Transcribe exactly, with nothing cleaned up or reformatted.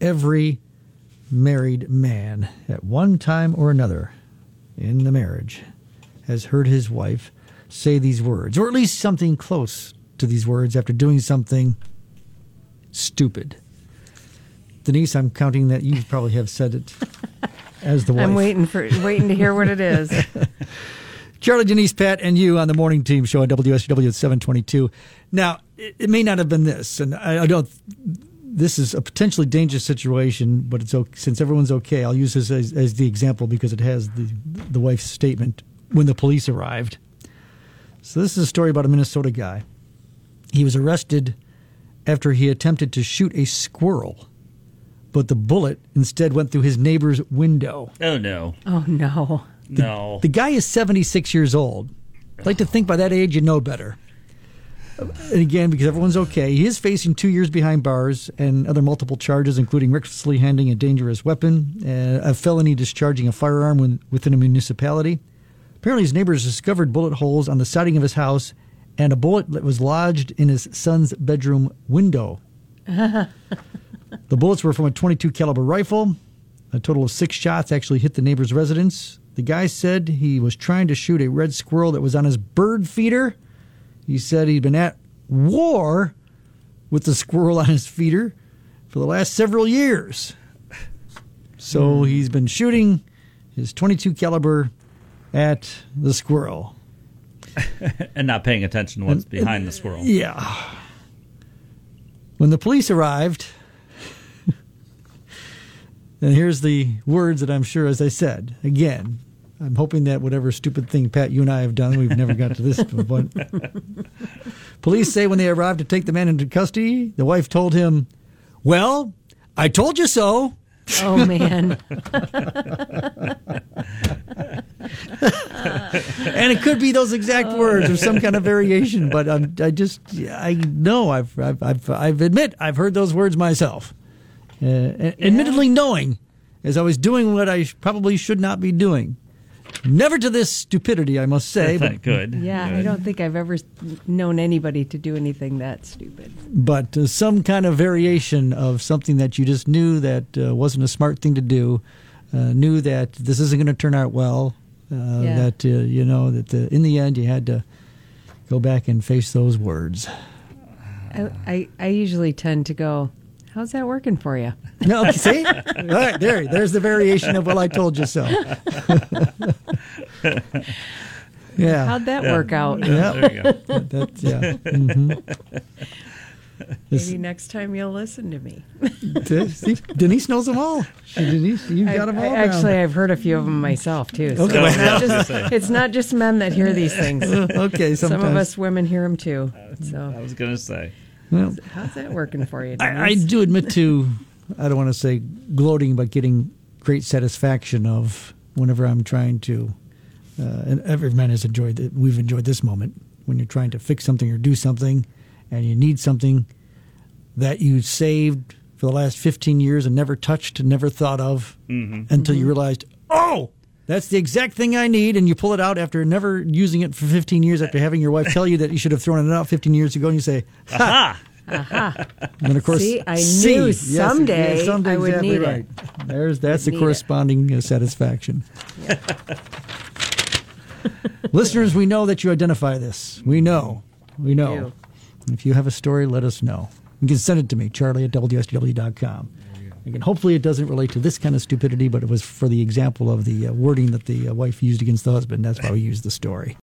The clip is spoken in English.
every married man at one time or another in the marriage has heard his wife say these words, or at least something close to these words after doing something stupid. Denise, I'm counting that you probably have said it as the wife. I'm waiting for waiting to hear what it is. Charlie, Denise, Pat, and you on the morning team show on W S W at seven twenty-two. Now, it, it may not have been this, and I, I don't. This is a potentially dangerous situation, but it's okay, since everyone's okay. I'll use this as, as the example because it has the the wife's statement when the police arrived. So this is a story about a Minnesota guy. He was arrested after he attempted to shoot a squirrel, but the bullet instead went through his neighbor's window. Oh, no. Oh, no. The, no. The guy is seventy-six years old. I'd like to think by that age you know better. And again, because everyone's okay, he is facing two years behind bars and other multiple charges, including recklessly handling a dangerous weapon, uh, a felony discharging a firearm when, within a municipality. Apparently, his neighbors discovered bullet holes on the siding of his house and a bullet that was lodged in his son's bedroom window. The bullets were from a twenty-two caliber rifle. A total of six shots actually hit the neighbor's residence. The guy said he was trying to shoot a red squirrel that was on his bird feeder. He said he'd been at war with the squirrel on his feeder for the last several years. So hmm. he's been shooting his twenty-two caliber at the squirrel. And not paying attention to what's and, behind and, the squirrel. Yeah. When the police arrived, and here's the words that I'm sure, as I said, again, I'm hoping that whatever stupid thing, Pat, you and I have done, we've never got to this point. Police say when they arrived to take the man into custody, the wife told him, "Well, I told you so." Oh, man. And it could be those exact oh. words or some kind of variation, but I'm, I just, I know, I've, I've, I've, I've admit, I've heard those words myself. Uh, yeah. Admittedly knowing, as I was doing what I probably should not be doing. Never to this stupidity, I must say. But, good. Yeah, good. I don't think I've ever known anybody to do anything that stupid. But uh, some kind of variation of something that you just knew that uh, wasn't a smart thing to do, uh, knew that this isn't going to turn out well, uh, yeah. that, uh, you know, that the, in the end you had to go back and face those words. I, I, I usually tend to go, how's that working for you? No, see? All right, there, there's the variation of, well, I told you so. Yeah. How'd that yeah. work out? Yeah, there you go. That, that's, yeah. Mm-hmm. Maybe next time you'll listen to me. See, Denise knows them all. Denise, you got them all. I, actually, down. I've heard a few of them myself, too. So Okay. it's, not just, it's not just men that hear these things. Okay, sometimes. Some of us women hear them, too. So I was going to say. Well, how's that working for you, I, I do admit to, I don't want to say gloating, but getting great satisfaction of whenever I'm trying to, uh, and every man has enjoyed it. We've enjoyed this moment when you're trying to fix something or do something, and you need something that you saved for the last fifteen years and never touched and never thought of mm-hmm. until mm-hmm. you realized, oh, that's the exact thing I need, and you pull it out after never using it for fifteen years, after having your wife tell you that you should have thrown it out fifteen years ago, and you say, ha! Aha. And then, of course, see, I see, knew yes, someday, yes, someday I would exactly need right. it. There's That's the need corresponding uh, satisfaction. Yeah. Listeners, we know that you identify this. We know. We know. If you have a story, let us know. You can send it to me, Charlie at W S W dot com. Again, hopefully it doesn't relate to this kind of stupidity, but it was for the example of the uh, wording that the uh, wife used against the husband. That's why we used the story.